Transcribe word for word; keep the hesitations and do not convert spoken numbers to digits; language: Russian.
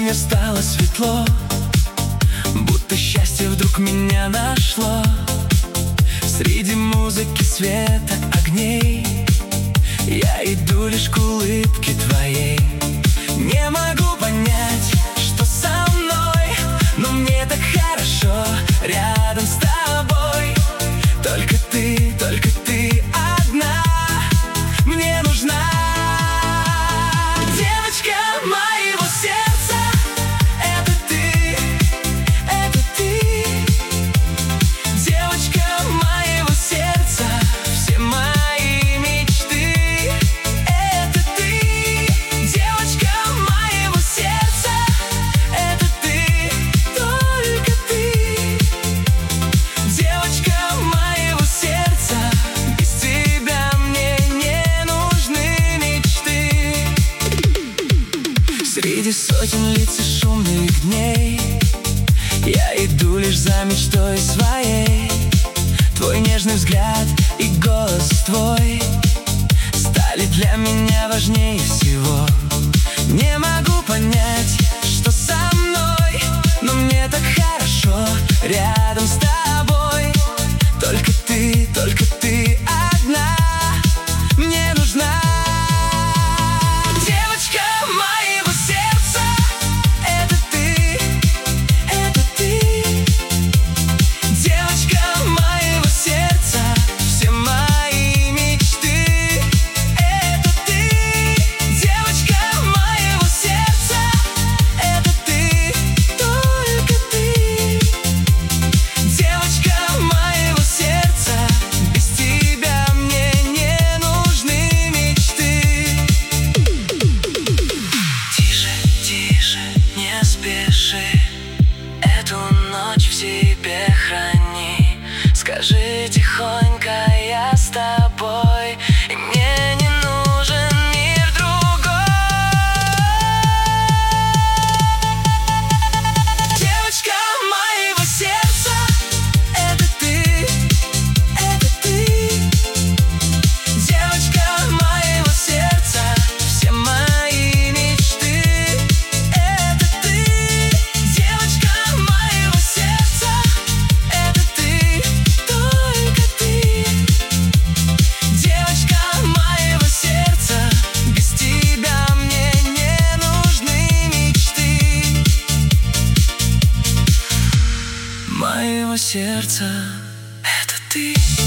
мне стало светло, будто счастье вдруг меня нашло. Среди музыки, света, огней я иду лишь к улыбке твоей. Не могу понять, что со мной, но мне так хорошо рядом с тобой. Только ты, только ты одна мне нужна. Девочка моего сердца, это ты, это ты. Девочка моего сердца, все мои мечты, это ты. Девочка моего сердца, это ты, только ты. Девочка моего сердца, без тебя мне не нужны мечты. Среди сотен лиц и шумных дней я иду лишь за мечтой своей. Твой нежный взгляд и голос твой стали для меня важнее всего. Не могу понять, что со мной, но мне так хорошо рядом с тобой. Только ты, только ты одна мне нужна. Девочка моего сердца, это ты, это ты. Девочка моего сердца, все мои мечты, это ты. Девочка моего сердца, это ты, только ты. Девочка моего сердца, без тебя мне не нужны мечты. Тише, тише, не спеши, эту ночь в себе храни. Скажи тихонько, я с тобой, и мне не нужен мир другой. Девочка моего сердца, это ты, это ты. Девочка моего сердца, все мои мечты, это ты. Девочка моего сердца, это ты, только ты. Девочка моего сердца, без тебя мне не нужны мечты. Моего сердца, это ты.